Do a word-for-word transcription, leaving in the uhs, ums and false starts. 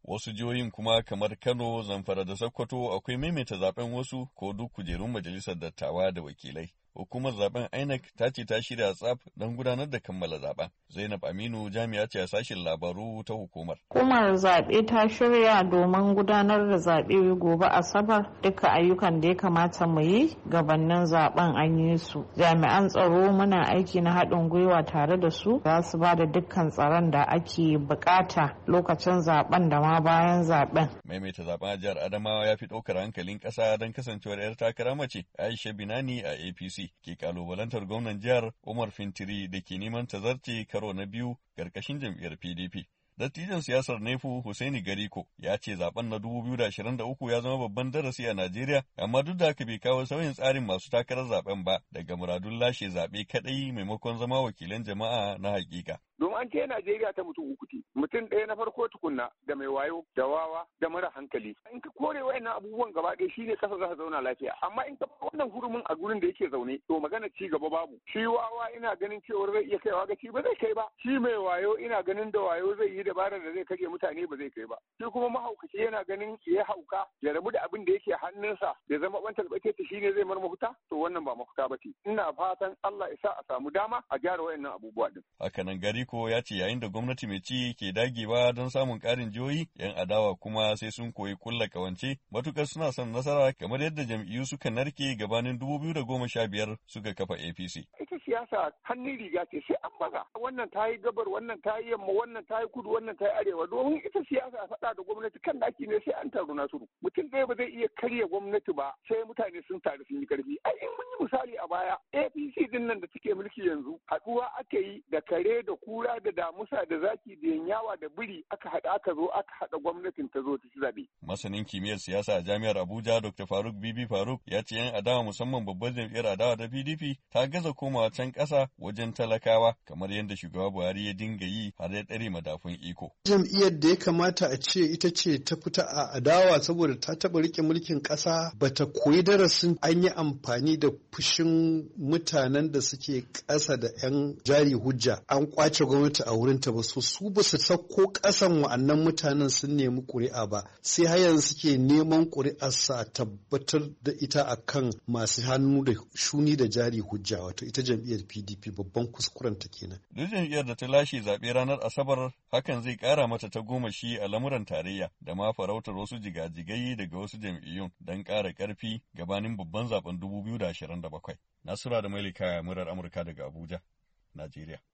Wasu jihohin kuma kamar Kano, Zamfara da Sokoto akwai maimaita zaben wasu ko duk kujerun majalisar dattawa da wakilai. Hukumar zaben I N E C ta ce ta shirya tsaf don gudanar da kammala zaben. Zainab Aminu jami'a ce a sashen labaru ta hukumar. Hukumar zaɓe ta shirya domin gudanar da zaɓe gobe Asabar, duka ayyukan da ya kamata mu yi gabanin zaben an yi su. Jami'an tsaro muna aiki na haɗin gwiwa tare da su, za su ba da dukkan tsaron da ake bukata lokacin zaben da ma bayan zaben. Maimaita zaben a jihar Adamawa ya fi ɗaukar hankalin ƙasa don kasancewar 'yar takara mace Aisha Binani a A P C ke kalubalantar gwamnan jihar Umar Fintiri da ke neman tazarce karo na biyu ƙarƙashin jam'iyyar P D P. Dattijan siyasar Nefu Hussaini Gariko ya ce zaben na dubu biyu da ashirin da uku ya zama babban darasi a Najeriya, amma duk da haka bai kawo sauyin tsarin masu takarar zaben ba daga muradun lashe zaɓe kaɗai maimakon zama wakilan jama'a na hakika. Domin an ce Najeriya ta mutum uku ce, mutum ɗaya na farko tukunna da mai wayo, da wawa, da mara hankali. In ka kore wayannan abubuwan gaba ɗaya shine kasa za ta zauna lafiya. Amma in ka wannan hurumin a gurin da yake zaune, to magana ci gaba babu. Shi wawa ina ganin cewar zai iya kaiwa ga ci ba zai kai ba. Shi mai wayo ina ganin da wayo zai yi dabarar da zai kashe mutane ba zai kai ba. Shi kuma mahaukaci yana ganin ya hauka ya rabu da abin da yake hannunsa ya zama bantar bake ta shine zai mar mafuta, to wannan ba mafuta ba ce. Ina fatan Allah ya sa a samu dama a gyara wayannan abubuwa din. Hakanan Gariko ya ce yayin da gwamnati mai ci ke dagewa don samun ƙarin jihohi, 'yan adawa kuma sai sun koyi kulla kawance matukar suna son nasara kamar yadda jam'iyyu suka narke gabanin dubu biyu da goma sha biyar suka kafa A P C. Ita siyasa hannun riga ce sai an baza. Wannan ta yi gabar, wannan ta yi yamma, wannan ta yi kudu, wannan ta yi arewa. Domin ita siyasa a faɗa da gwamnati kan daki ne sai an taru na suru. Mutum ɗaya ba zai iya karya gwamnati ba sai mutane sun taru sun yi karfi. Ai in mun yi misali a baya A P C din nan da suke mulki yanzu haɗuwa aka yi da kare da kura da damusa da zaki da yanyawa da biri aka haɗa aka zo aka haɗa gwamnatin ta zo ta ci zaɓe. Masanin kimiyyar siyasa a jami'ar Abuja Doctor Faruk Bibi Faruk ya ce 'yan adawa musamman babbar jam'iyyar adawa ta P D P ta gaza komawa can ƙasa wajen talakawa kamar yadda shugaba Buhari ya dinga yi har ya ɗare madafun iko. Jam'iyyar da ya kamata a ce ita ce ta fita a adawa saboda ta taɓa rike mulkin ƙasa bata koyi darasin an yi amfani da fushin mutanen da suke ƙasa da 'yan jari hujja an kwace gwamnati a wurinta ba, so su ba su sauko ƙasan wa'annan mutanen sun nemi ƙuri'a ba, sai har yanzu suke neman ƙuri'arsa a tabbatar da ita akan masu hannu da shuni da jari hujja, wato ita jam'iyyar P D P babban kuskuren ta kenan. Duk jam'iyyar da ta lashe zaɓe ranar Asabar hakan zai ƙara mata ta goma shi a lamuran tarayya da ma farautar wasu jigajigai daga wasu jam'iyyun don ƙara ƙarfi gabanin babban zaben dubu biyu da ashirin da bakwai. Nasura da Malika murar Amurka daga Abuja, Najeriya.